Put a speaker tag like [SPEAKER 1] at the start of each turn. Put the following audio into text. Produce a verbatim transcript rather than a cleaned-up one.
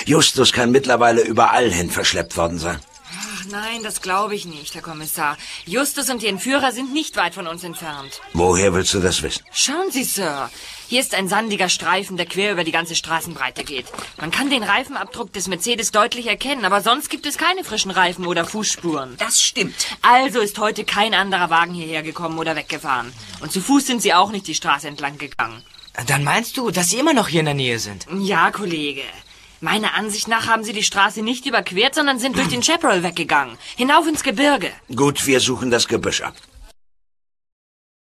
[SPEAKER 1] Justus kann mittlerweile überall hin verschleppt worden sein.
[SPEAKER 2] Ach, nein, das glaube ich nicht, Herr Kommissar. Justus und die Entführer sind nicht weit von uns entfernt.
[SPEAKER 1] Woher willst du das wissen?
[SPEAKER 2] Schauen Sie, Sir. Hier ist ein sandiger Streifen, der quer über die ganze Straßenbreite geht. Man kann den Reifenabdruck des Mercedes deutlich erkennen, aber sonst gibt es keine frischen Reifen oder Fußspuren.
[SPEAKER 3] Das stimmt.
[SPEAKER 2] Also ist heute kein anderer Wagen hierher gekommen oder weggefahren. Und zu Fuß sind sie auch nicht die Straße entlang gegangen.
[SPEAKER 4] Dann meinst du, dass sie immer noch hier in der Nähe sind?
[SPEAKER 2] Ja, Kollege. Meiner Ansicht nach haben sie die Straße nicht überquert, sondern sind durch den Chaparral weggegangen. Hinauf ins Gebirge.
[SPEAKER 1] Gut, wir suchen das Gebüsch ab.